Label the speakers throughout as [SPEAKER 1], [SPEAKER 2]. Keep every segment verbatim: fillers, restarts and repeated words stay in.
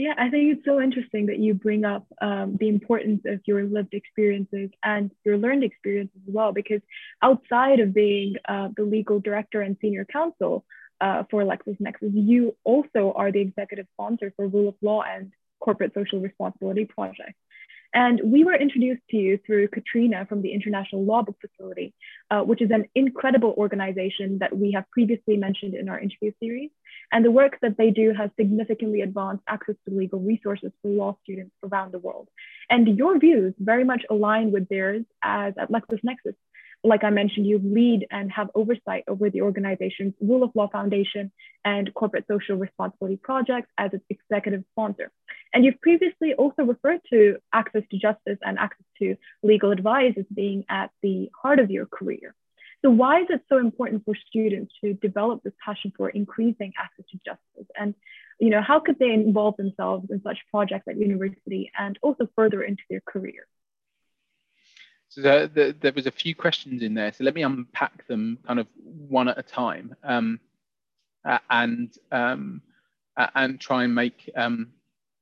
[SPEAKER 1] Yeah, I think it's so interesting that you bring up um, the importance of your lived experiences and your learned experiences as well, because outside of being uh, the legal director and senior counsel uh, for LexisNexis, you also are the executive sponsor for Rule of Law and Corporate Social Responsibility Project. And we were introduced to you through Katrina from the International Law Book Facility, uh, which is an incredible organization that we have previously mentioned in our interview series. And the work that they do has significantly advanced access to legal resources for law students around the world. And your views very much align with theirs as at LexisNexis. Like I mentioned, you lead and have oversight over the organization's Rule of Law Foundation and Corporate Social Responsibility Projects as its executive sponsor. And you've previously also referred to access to justice and access to legal advice as being at the heart of your career. So why is it so important for students to develop this passion for increasing access to justice? And you know, how could they involve themselves in such projects at university and also further into their career?
[SPEAKER 2] So the, the, there was a few questions in there. So let me unpack them kind of one at a time, um, uh, and um, uh, and try and make um,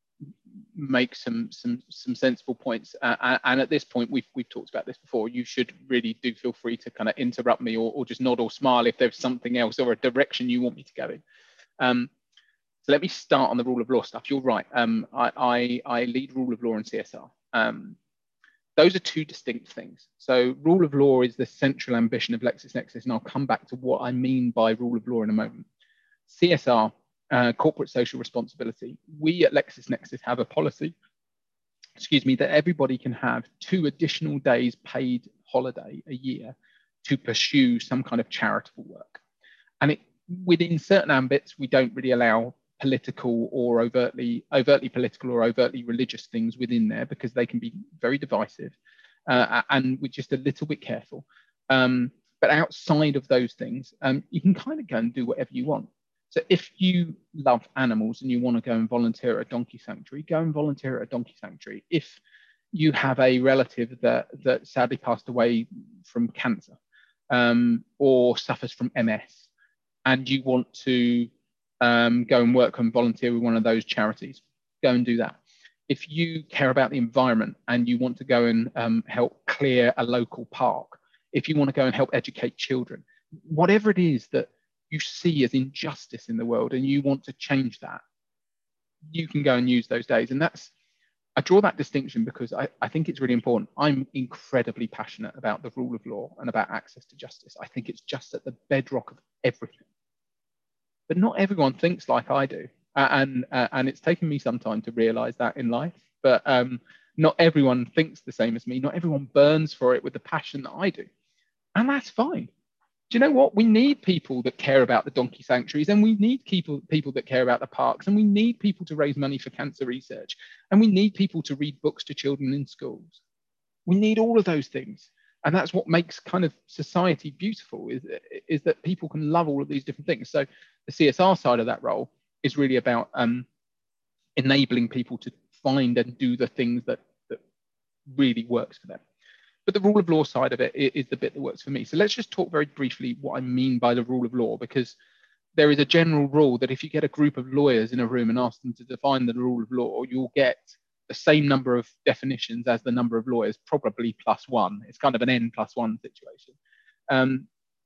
[SPEAKER 2] make some some some sensible points. Uh, and at this point, we've we've talked about this before. You should really do feel free to kind of interrupt me or, or just nod or smile if there's something else or a direction you want me to go in. Um, so let me start on the rule of law stuff. You're right. Um, I, I I lead rule of law and C S R. Um, Those are two distinct things. So rule of law is the central ambition of LexisNexis, and I'll come back to what I mean by rule of law in a moment. C S R, uh, corporate social responsibility. We at LexisNexis have a policy, excuse me, that everybody can have two additional days paid holiday a year to pursue some kind of charitable work. And it, within certain ambits, we don't really allow political or overtly overtly political or overtly religious things within there because they can be very divisive, uh, and we're just a little bit careful. Um, but outside of those things, um, you can kind of go and do whatever you want. So if you love animals and you want to go and volunteer at a donkey sanctuary, go and volunteer at a donkey sanctuary. If you have a relative that that sadly passed away from cancer, um, or suffers from M S, and you want to Um, go and work and volunteer with one of those charities, go and do that. If you care about the environment and you want to go and um, help clear a local park, if you want to go and help educate children, whatever it is that you see as injustice in the world and you want to change that, you can go and use those days. And that's, I draw that distinction because I, I think it's really important. I'm incredibly passionate about the rule of law and about access to justice. I think it's just at the bedrock of everything. But not everyone thinks like I do. Uh, and uh, and it's taken me some time to realize that in life. But um, not everyone thinks the same as me. Not everyone burns for it with the passion that I do. And that's fine. Do you know what? We need people that care about the donkey sanctuaries, and we need people, people that care about the parks, and we need people to raise money for cancer research, and we need people to read books to children in schools. We need all of those things. And that's what makes kind of society beautiful, is, is that people can love all of these different things. So the C S R side of that role is really about um, enabling people to find and do the things that, that really works for them. But the rule of law side of it is the bit that works for me. So let's just talk very briefly what I mean by the rule of law, because there is a general rule that if you get a group of lawyers in a room and ask them to define the rule of law, you'll get the same number of definitions as the number of lawyers, probably plus one. It's kind of an N plus one situation. Um,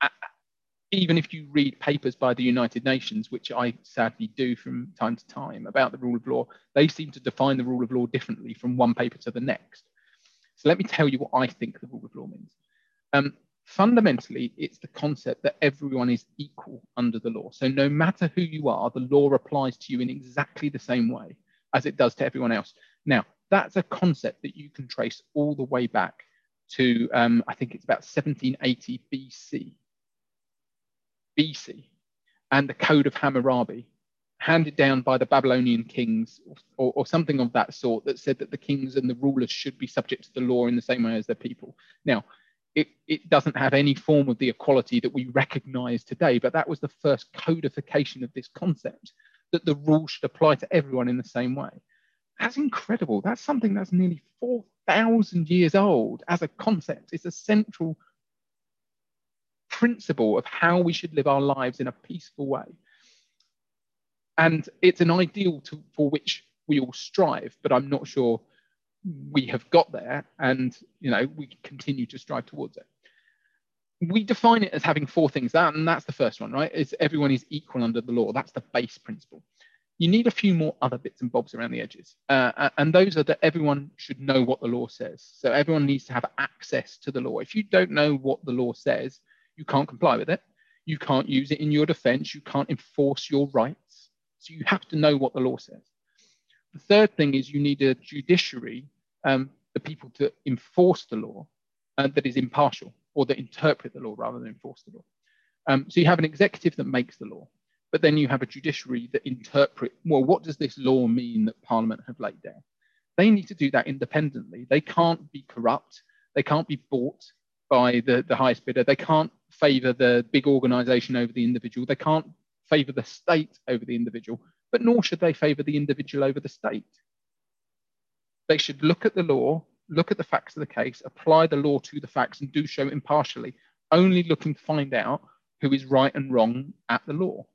[SPEAKER 2] even if you read papers by the United Nations, which I sadly do from time to time about the rule of law, they seem to define the rule of law differently from one paper to the next. So let me tell you what I think the rule of law means. Um, fundamentally, it's the concept that everyone is equal under the law. So no matter who you are, the law applies to you in exactly the same way as it does to everyone else. Now, that's a concept that you can trace all the way back to, um, I think it's about seventeen eighty B C. B C, and the Code of Hammurabi, handed down by the Babylonian kings, or, or something of that sort, that said that the kings and the rulers should be subject to the law in the same way as their people. Now, it, it doesn't have any form of the equality that we recognize today, but that was the first codification of this concept, that the rule should apply to everyone in the same way. That's incredible. That's something that's nearly four thousand years old as a concept. It's a central principle of how we should live our lives in a peaceful way. And it's an ideal to, for which we all strive, but I'm not sure we have got there, and you know, we continue to strive towards it. We define it as having four things, that, and that's the first one, right? It's everyone is equal under the law. That's the base principle. You need a few more other bits and bobs around the edges. Uh, and those are that everyone should know what the law says. So everyone needs to have access to the law. If you don't know what the law says, you can't comply with it. You can't use it in your defense. You can't enforce your rights. So you have to know what the law says. The third thing is you need a judiciary, um, the people to enforce the law, uh, that is impartial, or that interpret the law rather than enforce the law. Um, so you have an executive that makes the law, but then you have a judiciary that interpret, well, what does this law mean that Parliament have laid down? They need to do that independently. They can't be corrupt. They can't be bought by the, the highest bidder. They can't favour the big organisation over the individual. They can't favour the state over the individual, but nor should they favour the individual over the state. They should look at the law, look at the facts of the case, apply the law to the facts, and do so impartially, only looking to find out who is right and wrong at the law.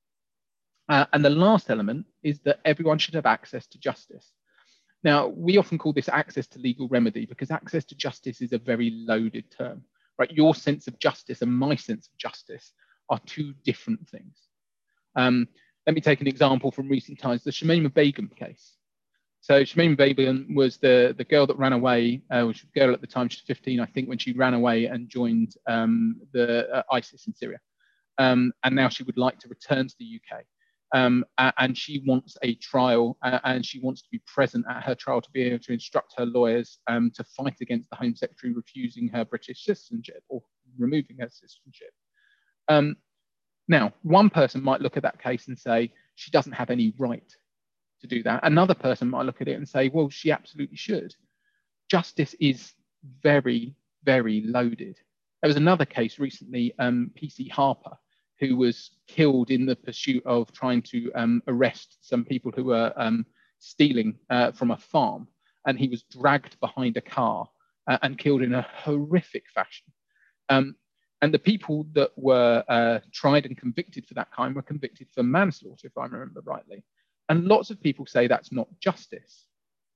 [SPEAKER 2] Uh, and the last element is that everyone should have access to justice. Now, we often call this access to legal remedy because access to justice is a very loaded term, right? Your sense of justice and my sense of justice are two different things. Um, let me take an example from recent times, the Shamima Begum case. So Shamima Begum was the, the girl that ran away, uh, which was a girl at the time, she was fifteen, I think, when she ran away and joined um, the uh, ISIS in Syria. Um, and now she would like to return to the U K. Um, and she wants a trial, uh, and she wants to be present at her trial to be able to instruct her lawyers um, to fight against the Home Secretary refusing her British citizenship or removing her citizenship. Um, now, one person might look at that case and say, she doesn't have any right to do that. Another person might look at it and say, well, she absolutely should. Justice is very, very loaded. There was another case recently, um, P C Harper, who was killed in the pursuit of trying to um, arrest some people who were um, stealing uh, from a farm. And he was dragged behind a car uh, and killed in a horrific fashion. Um, and the people that were uh, tried and convicted for that crime were convicted for manslaughter, if I remember rightly. And lots of people say that's not justice.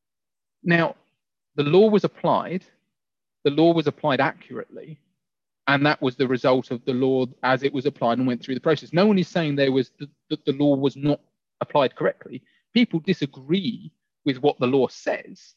[SPEAKER 2] Now, the law was applied, the law was applied accurately, and that was the result of the law as it was applied and went through the process. No one is saying there was the, that the law was not applied correctly. People disagree with what the law says,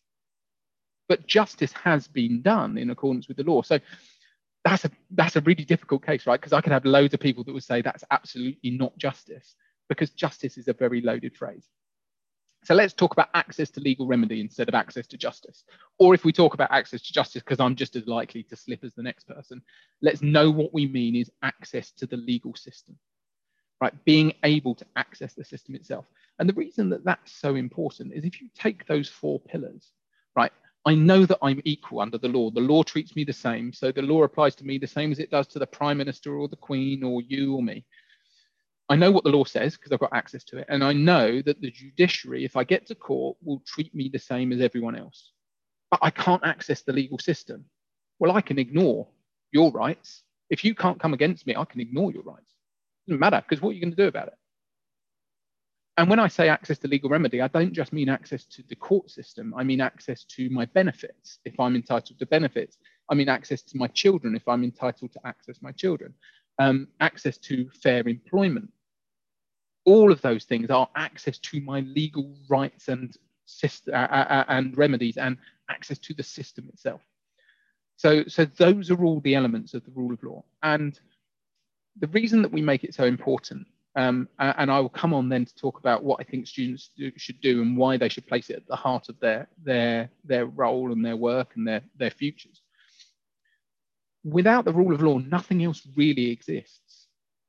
[SPEAKER 2] but justice has been done in accordance with the law. So that's a, that's a really difficult case, right? Because I could have loads of people that would say that's absolutely not justice, because justice is a very loaded phrase. So let's talk about access to legal remedy instead of access to justice. Or if we talk about access to justice, because I'm just as likely to slip as the next person, let's know what we mean is access to the legal system, right? Being able to access the system itself. And the reason that that's so important is if you take those four pillars, right? I know that I'm equal under the law. The law treats me the same. So the law applies to me the same as it does to the Prime Minister or the Queen or you or me. I know what the law says because I've got access to it. And I know that the judiciary, if I get to court, will treat me the same as everyone else. But I can't access the legal system. Well, I can ignore your rights. If you can't come against me, I can ignore your rights. It doesn't matter, because what are you going to do about it? And when I say access to legal remedy, I don't just mean access to the court system. I mean access to my benefits, if I'm entitled to benefits. I mean access to my children, if I'm entitled to access my children. Um, access to fair employment. All of those things are access to my legal rights and system, uh, uh, and remedies, and access to the system itself. So, so those are all the elements of the rule of law. And the reason that we make it so important, um, and I will come on then to talk about what I think students do, should do and why they should place it at the heart of their, their, their role and their work and their, their futures. Without the rule of law, nothing else really exists.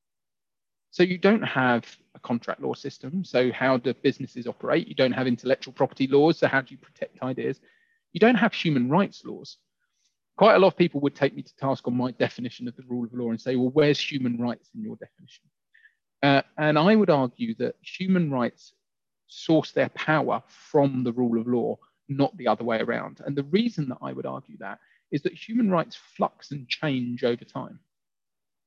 [SPEAKER 2] So you don't have a contract law system. So how do businesses operate? You don't have intellectual property laws. So how do you protect ideas? You don't have human rights laws. Quite a lot of people would take me to task on my definition of the rule of law and say, well, where's human rights in your definition? Uh, and I would argue that human rights source their power from the rule of law, not the other way around. And the reason that I would argue that is that human rights flux and change over time.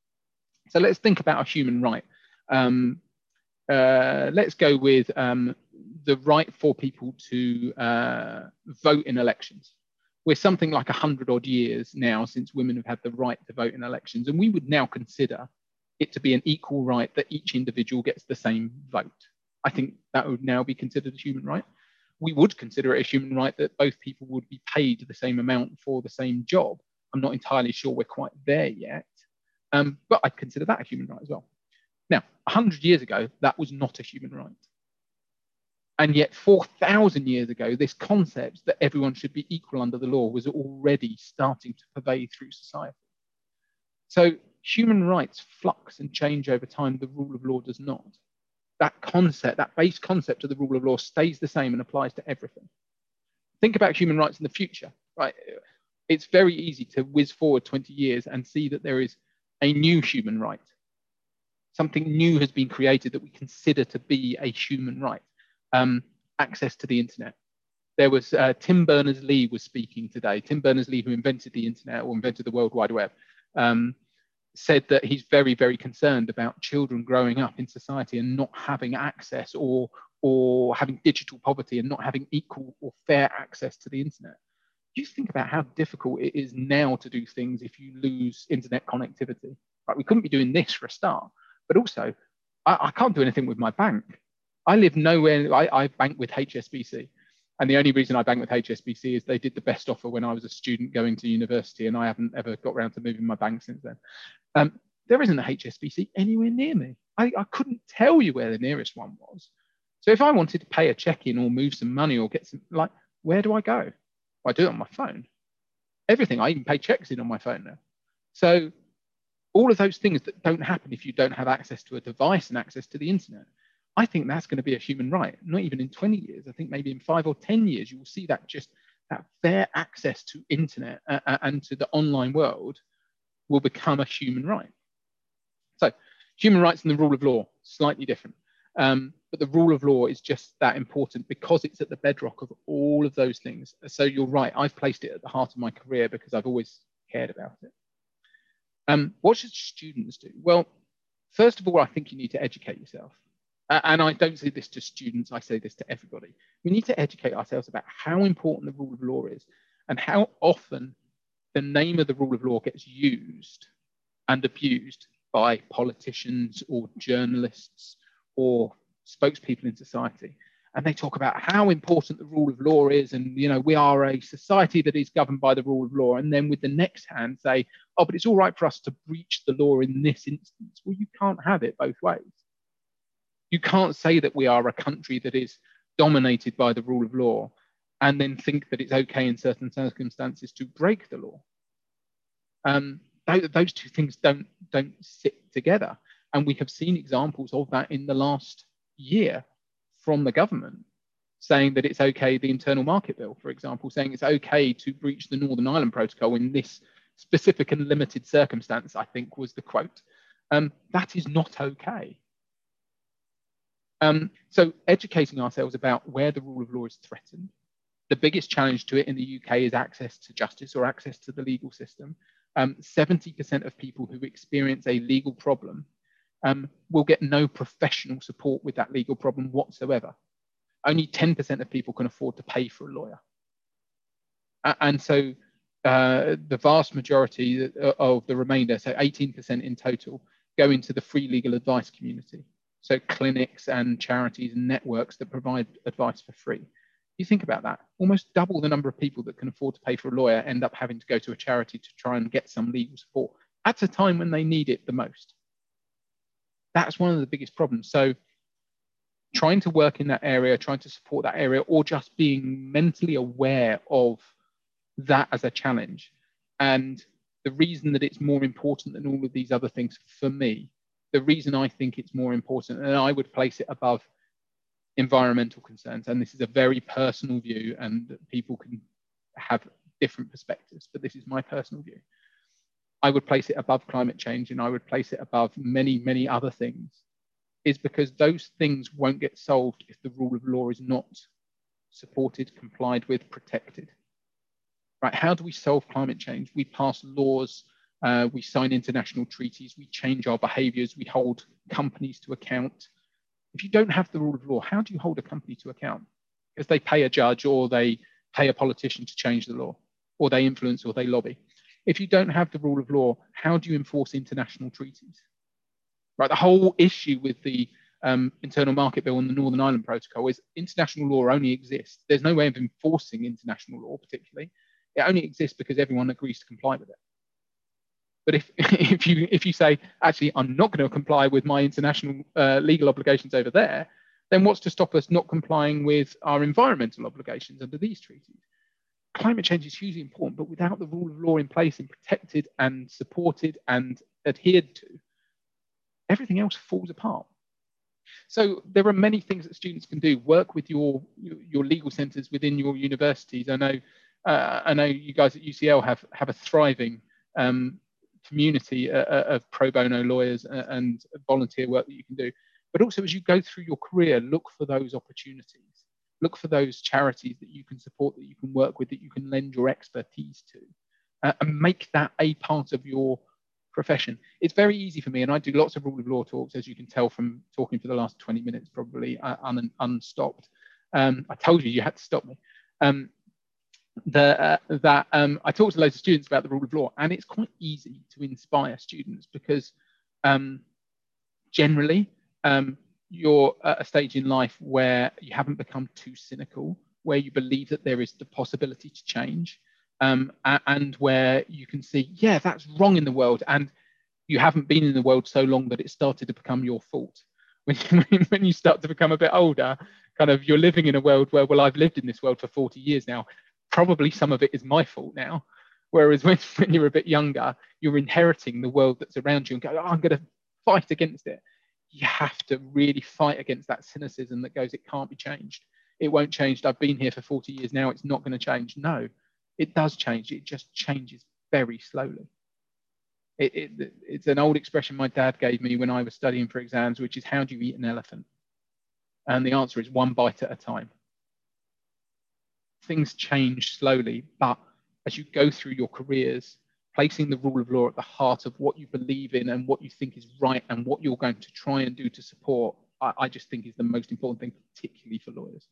[SPEAKER 2] So let's think about a human right. Um, uh, let's go with um, the right for people to uh, vote in elections. We're something like one hundred odd years now since women have had the right to vote in elections, and we would now consider it to be an equal right that each individual gets the same vote. I think that would now be considered a human right. We would consider it a human right that both people would be paid the same amount for the same job. I'm not entirely sure we're quite there yet, um, but I'd consider that a human right as well. Now, one hundred years ago, that was not a human right. And yet four thousand years ago, this concept that everyone should be equal under the law was already starting to pervade through society. So human rights flux and change over time. The rule of law does not. That concept, that base concept of the rule of law stays the same and applies to everything. Think about human rights in the future, right? It's very easy to whiz forward twenty years and see that there is a new human right. Something new has been created that we consider to be a human right. Um, access to the internet. There was uh, Tim Berners-Lee was speaking today. Tim Berners-Lee, who invented the internet or invented the World Wide Web, um, said that he's very, very concerned about children growing up in society and not having access, or or having digital poverty and not having equal or fair access to the internet. You think about how difficult it is now to do things if you lose internet connectivity. Right? We couldn't be doing this for a start, but also I, I can't do anything with my bank. I live nowhere. I, I bank with H S B C. And the only reason I bank with H S B C is they did the best offer when I was a student going to university, and I haven't ever got around to moving my bank since then. Um, there isn't a H S B C anywhere near me. I, I couldn't tell you where the nearest one was. So if I wanted to pay a check-in or move some money or get some, like, where do I go? Well, I do it on my phone. Everything. I even pay checks in on my phone now. So all of those things that don't happen if you don't have access to a device and access to the internet. I think that's going to be a human right, not even in twenty years. I think maybe in five or ten years, you will see that just that fair access to internet uh, and to the online world will become a human right. So human rights and the rule of law, slightly different. Um, but the rule of law is just that important because it's at the bedrock of all of those things. So you're right, I've placed it at the heart of my career because I've always cared about it. Um, what should students do? Well, first of all, I think you need to educate yourself. Uh, and I don't say this to students, I say this to everybody. We need to educate ourselves about how important the rule of law is and how often the name of the rule of law gets used and abused by politicians or journalists or spokespeople in society. And they talk about how important the rule of law is, and you know, we are a society that is governed by the rule of law, and then with the next hand say, oh, but it's all right for us to breach the law in this instance. Well, you can't have it both ways. You can't say that we are a country that is dominated by the rule of law and then think that it's okay in certain circumstances to break the law. Um, th- those two things don't, don't sit together. And we have seen examples of that in the last year from the government, saying that it's okay, the Internal Market Bill, for example, saying it's okay to breach the Northern Ireland Protocol in this specific and limited circumstance, I think was the quote. Um, that is not okay. Um, so educating ourselves about where the rule of law is threatened. The biggest challenge to it in the U K is access to justice or access to the legal system. Um, seventy percent of people who experience a legal problem um, will get no professional support with that legal problem whatsoever. Only ten percent of people can afford to pay for a lawyer. Uh, and so uh, the vast majority of the remainder, so eighteen percent in total, go into the free legal advice community. So clinics and charities and networks that provide advice for free. You think about that, almost double the number of people that can afford to pay for a lawyer end up having to go to a charity to try and get some legal support at a time when they need it the most. That's one of the biggest problems. So trying to work in that area, trying to support that area, or just being mentally aware of that as a challenge. And the reason that it's more important than all of these other things for me, the reason I think it's more important, and I would place it above environmental concerns, and this is a very personal view and people can have different perspectives, but this is my personal view. I would place it above climate change, and I would place it above many, many other things, is because those things won't get solved if the rule of law is not supported, complied with, protected. Right? How do we solve climate change? We pass laws, uh, we sign international treaties, we change our behaviors, we hold companies to account. If you don't have the rule of law, how do you hold a company to account? Because they pay a judge, or they pay a politician to change the law, or they influence, or they lobby. If you don't have the rule of law, how do you enforce international treaties? Right, the whole issue with the um, Internal Market Bill and the Northern Ireland Protocol is international law only exists. There's no way of enforcing international law particularly. It only exists because everyone agrees to comply with it. But if, if, you, if you say, actually, I'm not going to comply with my international uh, legal obligations over there, then what's to stop us not complying with our environmental obligations under these treaties? Climate change is hugely important, but without the rule of law in place and protected and supported and adhered to, everything else falls apart. So there are many things that students can do. Work with your, your legal centres within your universities. I know, uh, I know you guys at U C L have, have a thriving um, community uh, of pro bono lawyers and volunteer work that you can do. But also, as you go through your career, look for those opportunities. Look for those charities that you can support, that you can work with, that you can lend your expertise to, uh, and make that a part of your profession. It's very easy for me, and I do lots of rule of law talks, as you can tell from talking for the last twenty minutes, probably uh, un unstopped. Um, I told you you had to stop me. Um, the, uh, that um, I talk to loads of students about the rule of law, and it's quite easy to inspire students because um, generally um, you're at a stage in life where you haven't become too cynical, where you believe that there is the possibility to change, um, and where you can see, yeah, that's wrong in the world, and you haven't been in the world so long that it started to become your fault. When, when you start to become a bit older, kind of you're living in a world where, well, I've lived in this world for forty years now. Probably some of it is my fault now. Whereas when, when you're a bit younger, you're inheriting the world that's around you and go, oh, I'm going to fight against it. You have to really fight against that cynicism that goes, it can't be changed. It won't change. I've been here for forty years now. It's not going to change. No, it does change. It just changes very slowly. It, it, it's an old expression my dad gave me when I was studying for exams, which is, how do you eat an elephant? And the answer is one bite at a time. Things change slowly, but as you go through your careers, placing the rule of law at the heart of what you believe in and what you think is right and what you're going to try and do to support, I, I just think is the most important thing, particularly for lawyers.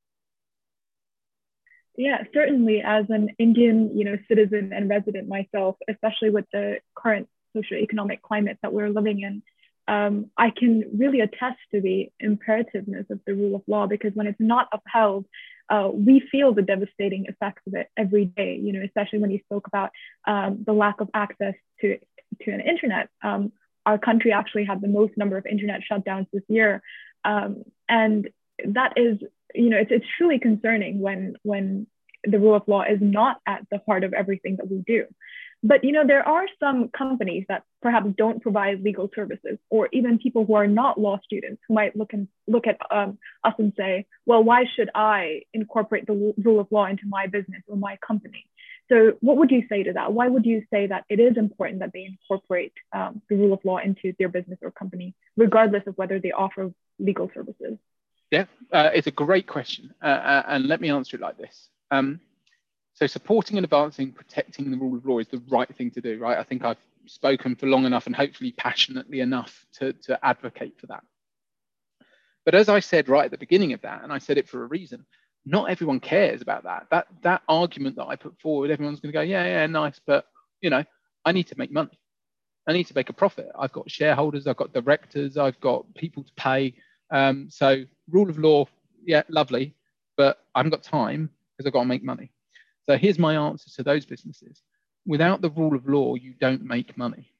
[SPEAKER 1] Yeah, certainly as an Indian, you know, citizen and resident myself, especially with the current socioeconomic climate that we're living in, um, I can really attest to the imperativeness of the rule of law, because when it's not upheld, uh, we feel the devastating effects of it every day, you know, especially when you spoke about um, the lack of access to, to an internet. Um, our country actually had the most number of internet shutdowns this year. Um, and that is, you know, it's, it's truly concerning when, when the rule of law is not at the heart of everything that we do. But, you know, there are some companies that perhaps don't provide legal services, or even people who are not law students who might look and look at um, us and say, well, why should I incorporate the rule of law into my business or my company? So what would you say to that? Why would you say that it is important that they incorporate um, the rule of law into their business or company, regardless of whether they offer legal services?
[SPEAKER 2] Yeah, uh, it's a great question. Uh, uh, and let me answer it like this. Um, so supporting and advancing, protecting the rule of law is the right thing to do, right? I think I've spoken for long enough and hopefully passionately enough to, to advocate for that. But as I said right at the beginning of that, and I said it for a reason, not everyone cares about that. That, that argument that I put forward, everyone's going to go, yeah, yeah, nice, but, you know, I need to make money. I need to make a profit. I've got shareholders, I've got directors, I've got people to pay. Um, so rule of law, yeah, lovely, but I haven't got time because I've got to make money. So here's my answer to those businesses. Without the rule of law, you don't make money.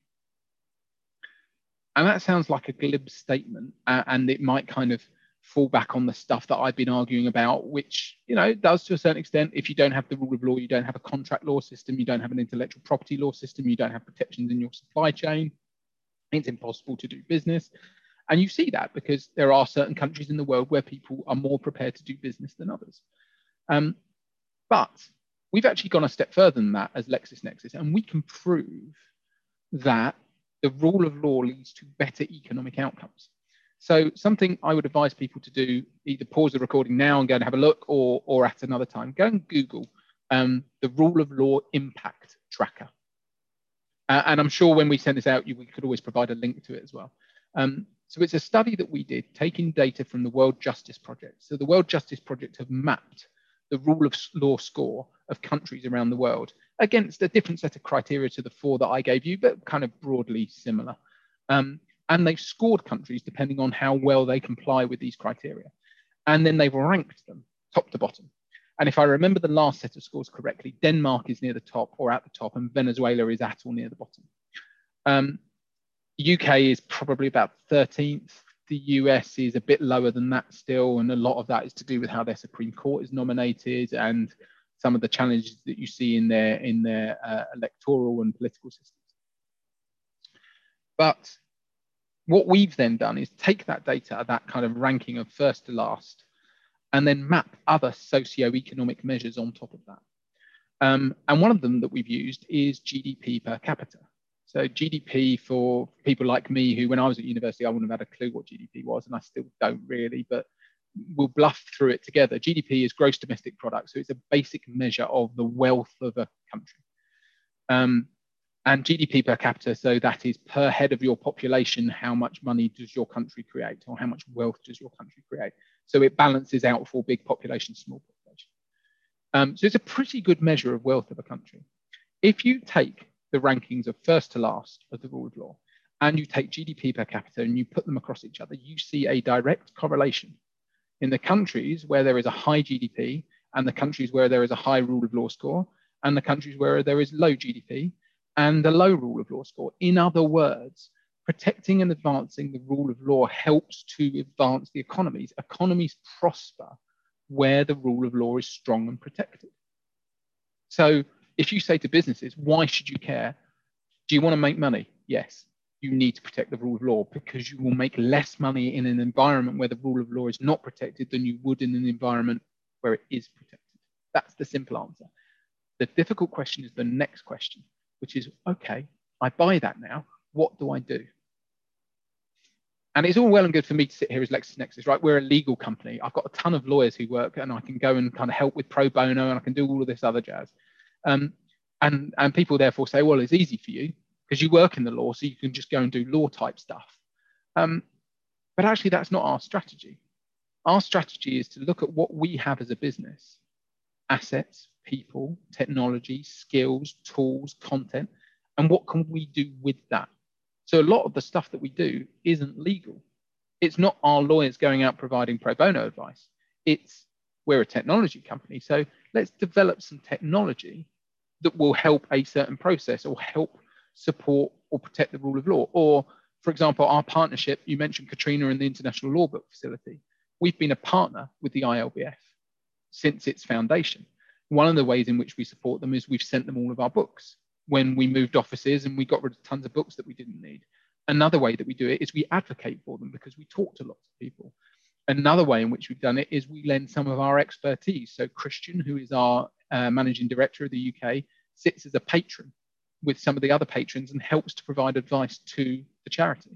[SPEAKER 2] And that sounds like a glib statement, uh, and it might kind of fall back on the stuff that I've been arguing about, which, you know, does to a certain extent. If you don't have the rule of law, you don't have a contract law system, you don't have an intellectual property law system, you don't have protections in your supply chain, it's impossible to do business. And you see that because there are certain countries in the world where people are more prepared to do business than others. Um, but we've actually gone a step further than that as LexisNexis, and we can prove that the rule of law leads to better economic outcomes. So something I would advise people to do, either pause the recording now and go and have a look, or, or at another time, go and Google um, the rule of law impact tracker. Uh, and I'm sure when we send this out, you, we could always provide a link to it as well. Um, So it's a study that we did taking data from the World Justice Project. So the World Justice Project have mapped the rule of law score of countries around the world against a different set of criteria to the four that I gave you, but kind of broadly similar. Um, and they've scored countries depending on how well they comply with these criteria. And then they've ranked them top to bottom. And if I remember the last set of scores correctly, Denmark is near the top or at the top, and Venezuela is at or near the bottom. Um, U K is probably about thirteenth. The U S is a bit lower than that still, and a lot of that is to do with how their Supreme Court is nominated and some of the challenges that you see in their in their uh, electoral and political systems. But what we've then done is take that data, that kind of ranking of first to last, and then map other socio-economic measures on top of that. Um, and one of them that we've used is G D P per capita. So G D P, for people like me, who when I was at university, I wouldn't have had a clue what G D P was, and I still don't really, but we'll bluff through it together. G D P is gross domestic product. So it's a basic measure of the wealth of a country. Um, and G D P per capita, so that is per head of your population, how much money does your country create, or how much wealth does your country create? So it balances out for big population, small population. Um, so it's a pretty good measure of wealth of a country. If you take the rankings of first to last of the rule of law, and you take G D P per capita and you put them across each other, you see a direct correlation. In the countries where there is a high G D P, and the countries where there is a high rule of law score, and the countries where there is low G D P and a low rule of law score. In other words, protecting and advancing the rule of law helps to advance the economies. Economies prosper where the rule of law is strong and protected. So if you say to businesses, why should you care? Do you want to make money? Yes, you need to protect the rule of law, because you will make less money in an environment where the rule of law is not protected than you would in an environment where it is protected. That's the simple answer. The difficult question is the next question, which is, okay, I buy that now. What do I do? And it's all well and good for me to sit here as LexisNexis, right? We're a legal company. I've got a ton of lawyers who work, and I can go and kind of help with pro bono, and I can do all of this other jazz. Um, and, and people therefore say, well, it's easy for you because you work in the law, so you can just go and do law type stuff. Um, but actually, that's not our strategy. Our strategy is to look at what we have as a business: assets, people, technology, skills, tools, content, and what can we do with that? So a lot of the stuff that we do isn't legal. It's not our lawyers going out providing pro bono advice. It's, we're a technology company, so let's develop some technology that will help a certain process or help support or protect the rule of law. Or, for example, our partnership, you mentioned Katrina and the International Law Book Facility. We've been a partner with the I L B F since its foundation. One of the ways in which we support them is we've sent them all of our books when we moved offices and we got rid of tons of books that we didn't need. Another way that we do it is we advocate for them because we talk to lots of people. Another way in which we've done it is we lend some of our expertise. So Christian, who is our uh, managing director of the U K, sits as a patron with some of the other patrons and helps to provide advice to the charity.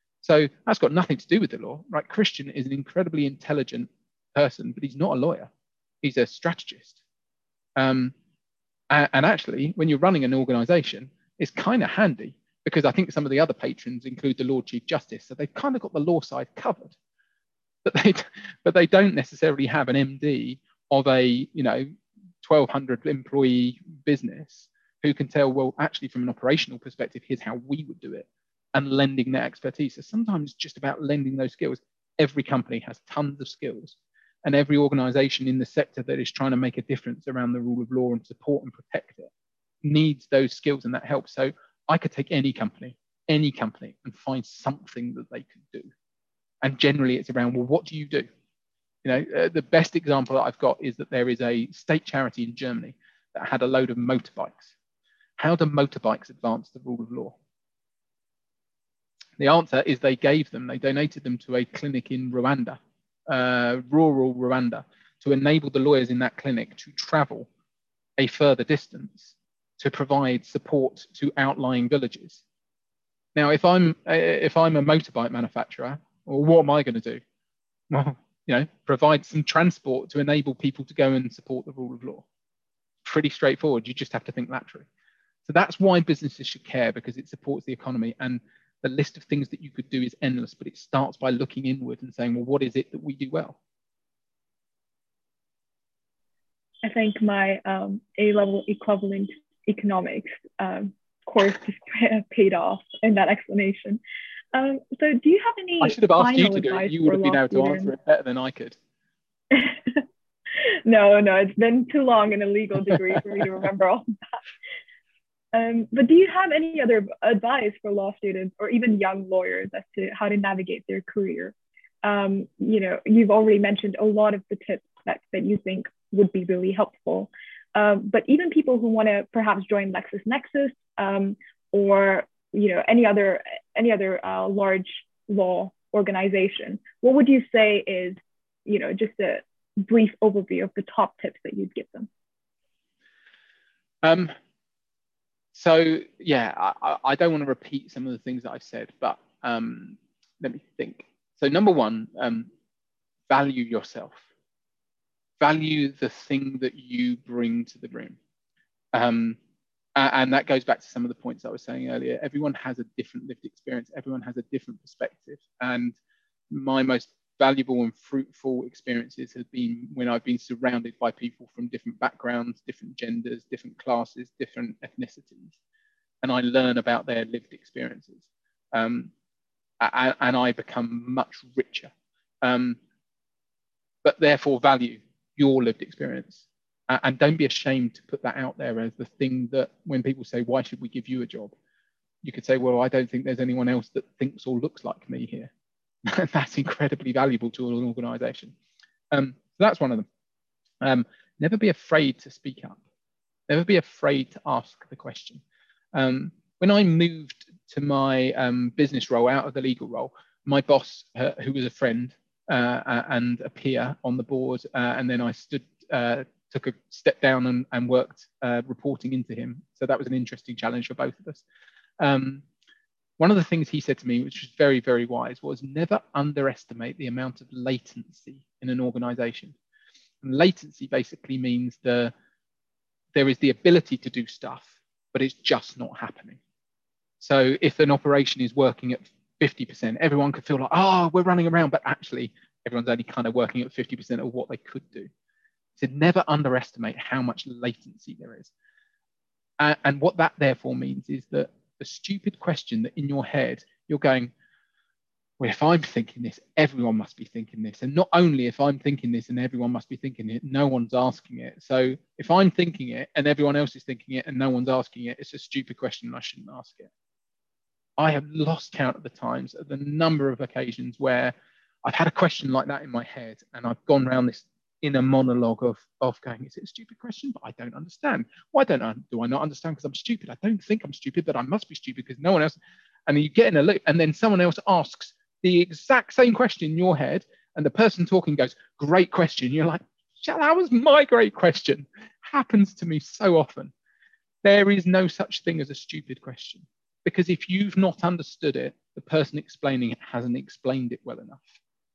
[SPEAKER 2] So that's got nothing to do with the law, right? Christian is an incredibly intelligent person, but he's not a lawyer. He's a strategist. Um, and, and actually, when you're running an organization, it's kind of handy because I think some of the other patrons include the Lord Chief Justice. So they've kind of got the law side covered, but they, but they don't necessarily have an M D of a, you know, twelve hundred employee business who can tell, well, actually, from an operational perspective, here's how we would do it, and lending that expertise. So sometimes it's just about lending those skills. Every company has tons of skills, and every organization in the sector that is trying to make a difference around the rule of law and support and protect it needs those skills, and that helps. So I could take any company, any company, and find something that they could do. And generally it's around, well, what do you do? You know, uh, the best example that I've got is that there is a state charity in Germany that had a load of motorbikes. How do motorbikes advance the rule of law? The answer is they gave them, they donated them to a clinic in Rwanda, uh, rural Rwanda, to enable the lawyers in that clinic to travel a further distance to provide support to outlying villages. Now, if I'm, if I'm a motorbike manufacturer, well, what am I going to do? Well, you know, provide some transport to enable people to go and support the rule of law. Pretty straightforward. You just have to think laterally. So that's why businesses should care, because it supports the economy. And the list of things that you could do is endless, but it starts by looking inward and saying, well, what is it that we do well?
[SPEAKER 1] I think my um, A-level equivalent economics um, course just paid off in that explanation. Um, so do you have any
[SPEAKER 2] I should have asked you
[SPEAKER 1] final
[SPEAKER 2] to do it.
[SPEAKER 1] advice
[SPEAKER 2] You would
[SPEAKER 1] for
[SPEAKER 2] have been
[SPEAKER 1] law
[SPEAKER 2] able to
[SPEAKER 1] students?
[SPEAKER 2] answer it better than I could.
[SPEAKER 1] No, no, it's been too long in a legal degree for me to remember all that. Um, but do you have any other advice for law students or even young lawyers as to how to navigate their career? Um, you know, you've already mentioned a lot of the tips that, that you think would be really helpful. Um, but even people who want to perhaps join LexisNexis um, or you know any other any other uh, large law organization, what would you say is you know just a brief overview of the top tips that you'd give them?
[SPEAKER 2] Um, so yeah, I, I don't want to repeat some of the things that I've said, but um, let me think. So number one, um, value yourself. Value the thing that you bring to the room. Um, and that goes back to some of the points I was saying earlier. Everyone has a different lived experience. Everyone has a different perspective. And my most valuable and fruitful experiences have been when I've been surrounded by people from different backgrounds, different genders, different classes, different ethnicities. And I learn about their lived experiences. Um, and, and I become much richer. Um, but therefore value your lived experience. Uh, and don't be ashamed to put that out there as the thing that when people say, why should we give you a job? You could say, well, I don't think there's anyone else that thinks or looks like me here. That's incredibly valuable to an organization. Um, so that's one of them. Um, never be afraid to speak up. Never be afraid to ask the question. Um, when I moved to my um, business role out of the legal role, my boss, uh, who was a friend uh, and a peer on the board, uh, and then I stood, uh, took a step down and, and worked uh, reporting into him. So that was an interesting challenge for both of us. Um, one of the things he said to me, which was very, very wise, was never underestimate the amount of latency in an organization. And latency basically means the, there is the ability to do stuff, but it's just not happening. So if an operation is working at fifty percent, everyone could feel like, oh, we're running around, but actually everyone's only kind of working at fifty percent of what they could do. So never underestimate how much latency there is. Uh, and what that therefore means is that the stupid question that in your head, you're going, well, if I'm thinking this, everyone must be thinking this. And not only if I'm thinking this and everyone must be thinking it, no one's asking it. So if I'm thinking it and everyone else is thinking it and no one's asking it, it's a stupid question and I shouldn't ask it. I have lost count of the times, of the number of occasions where I've had a question like that in my head and I've gone around this inner monologue of, of going, is it a stupid question? But I don't understand. Why don't I, do I not understand? Because I'm stupid. I don't think I'm stupid, but I must be stupid because no one else. And then you get in a loop and then someone else asks the exact same question in your head and the person talking goes, great question. You're like, that was my great question. Happens to me so often. There is no such thing as a stupid question. Because if you've not understood it, the person explaining it hasn't explained it well enough.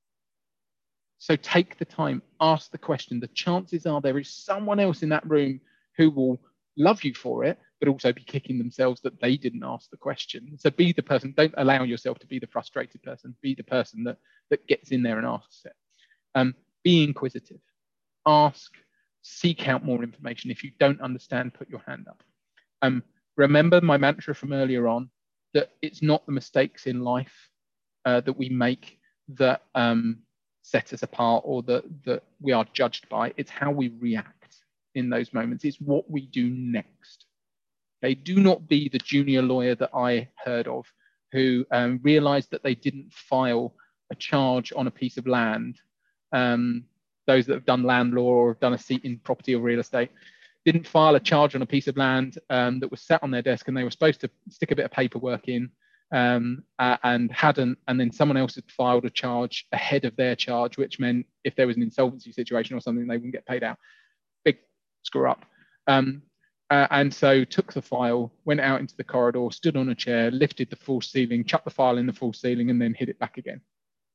[SPEAKER 2] So take the time, ask the question. The chances are there is someone else in that room who will love you for it, but also be kicking themselves that they didn't ask the question. So be the person, don't allow yourself to be the frustrated person. Be the person that, that gets in there and asks it. Um, be inquisitive. Ask, seek out more information. If you don't understand, put your hand up. Um, Remember my mantra from earlier on, that it's not the mistakes in life uh, that we make that um, set us apart or that, that we are judged by. It's how we react in those moments. It's what we do next. Okay, do not be the junior lawyer that I heard of who um, realized that they didn't file a charge on a piece of land. Um, those that have done land law or have done a seat in property or real estate, didn't file a charge on a piece of land um, that was sat on their desk and they were supposed to stick a bit of paperwork in um, uh, and hadn't, and then someone else had filed a charge ahead of their charge, which meant if there was an insolvency situation or something, they wouldn't get paid out. Big screw up. Um, uh, and so took the file, went out into the corridor, stood on a chair, lifted the false ceiling, chucked the file in the false ceiling and then hid it back again.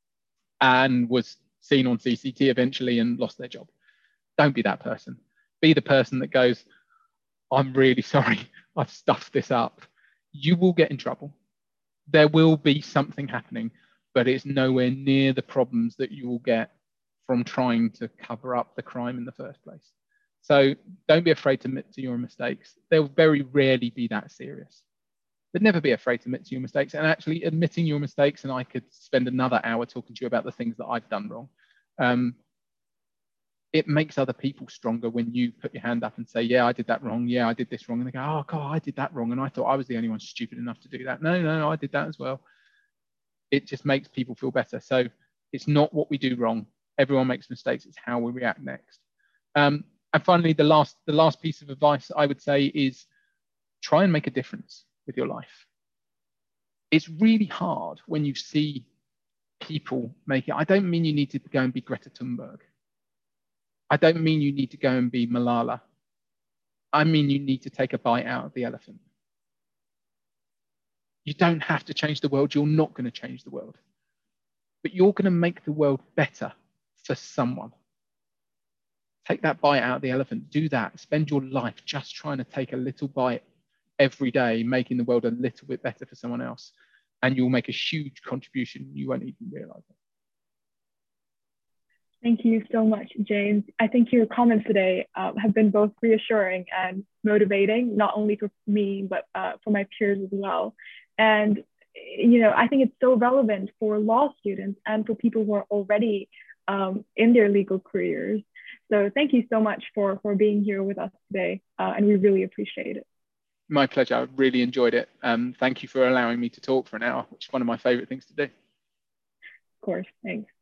[SPEAKER 2] And was seen on C C T V eventually and lost their job. Don't be that person. Be the person that goes, I'm really sorry, I've stuffed this up. You will get in trouble. there will be something happening, but it's nowhere near the problems that you will get from trying to cover up the crime in the first place. So don't be afraid to admit to your mistakes. They'll very rarely be that serious. But never be afraid to admit to your mistakes. And actually admitting your mistakes, and I could spend another hour talking to you about the things that I've done wrong. Um, it makes other people stronger when you put your hand up and say, yeah, I did that wrong. Yeah, I did this wrong. And they go, oh, God, I did that wrong. And I thought I was the only one stupid enough to do that. No, no, no, I did that as well. It just makes people feel better. So it's not what we do wrong. Everyone makes mistakes. It's how we react next. Um, and finally, the last, the last piece of advice I would say is try and make a difference with your life. It's really hard when you see people make it. I don't mean you need to go and be Greta Thunberg. I don't mean you need to go and be Malala. I mean you need to take a bite out of the elephant. You don't have to change the world. You're not going to change the world. But you're going to make the world better for someone. Take that bite out of the elephant. Do that. Spend your life just trying to take a little bite every day, making the world a little bit better for someone else. And you'll make a huge contribution. You won't even realize it.
[SPEAKER 1] Thank you so much, James. I think your comments today uh, have been both reassuring and motivating, not only for me, but uh, for my peers as well. And, you know, I think it's so relevant for law students and for people who are already um, in their legal careers. So thank you so much for, for being here with us today. Uh, and we really appreciate it.
[SPEAKER 2] My pleasure. I really enjoyed it. Um, thank you for allowing me to talk for an hour, which is one of my favorite things to do.
[SPEAKER 1] Of course. Thanks.